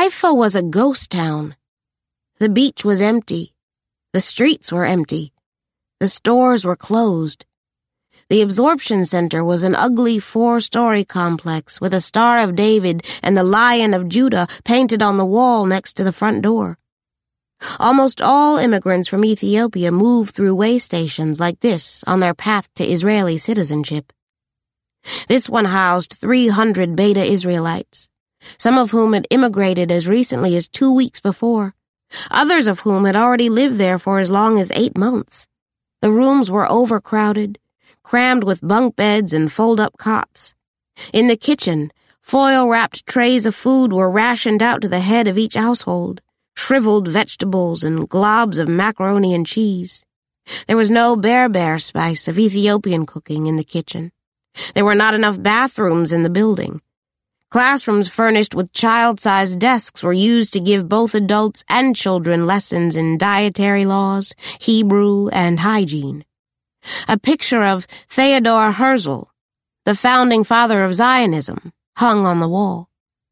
Haifa was a ghost town. The beach was empty. The streets were empty. The stores were closed. The absorption center was an ugly 4-story complex with a Star of David and the Lion of Judah painted on the wall next to the front door. Almost all immigrants from Ethiopia move through way stations like this on their path to Israeli citizenship. This one housed 300 Beta Israelites, some of whom had immigrated as recently as 2 weeks before, others of whom had already lived there for as long as 8 months. The rooms were overcrowded, crammed with bunk beds and fold-up cots. In the kitchen, foil-wrapped trays of food were rationed out to the head of each household, shriveled vegetables and globs of macaroni and cheese. There was no bear spice of Ethiopian cooking in the kitchen. There were not enough bathrooms in the building. Classrooms furnished with child-sized desks were used to give both adults and children lessons in dietary laws, Hebrew, and hygiene. A picture of Theodor Herzl, the founding father of Zionism, hung on the wall.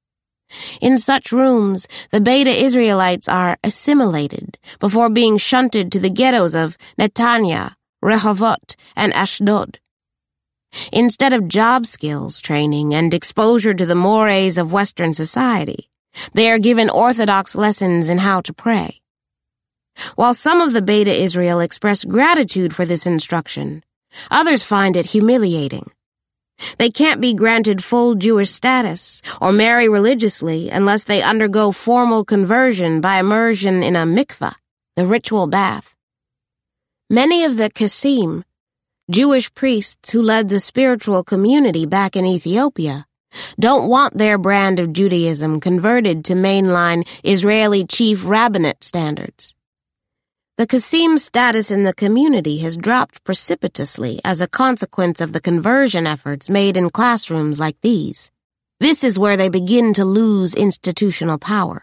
In such rooms, the Beta Israelites are assimilated before being shunted to the ghettos of Netanya, Rehovot, and Ashdod. Instead of job skills training and exposure to the mores of Western society, they are given orthodox lessons in how to pray. While some of the Beta Israel express gratitude for this instruction, others find it humiliating. They can't be granted full Jewish status or marry religiously unless they undergo formal conversion by immersion in a mikveh, the ritual bath. Many of the Qasim, Jewish priests who led the spiritual community back in Ethiopia, don't want their brand of Judaism converted to mainline Israeli chief rabbinate standards. The Qasim's status in the community has dropped precipitously as a consequence of the conversion efforts made in classrooms like these. This is where they begin to lose institutional power.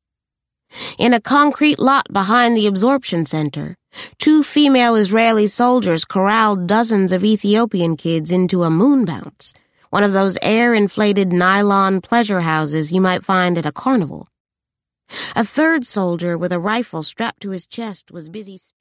In a concrete lot behind the absorption center, 2 female Israeli soldiers corralled dozens of Ethiopian kids into a moon bounce, one of those air-inflated nylon pleasure houses you might find at a carnival. A third soldier with a rifle strapped to his chest was busy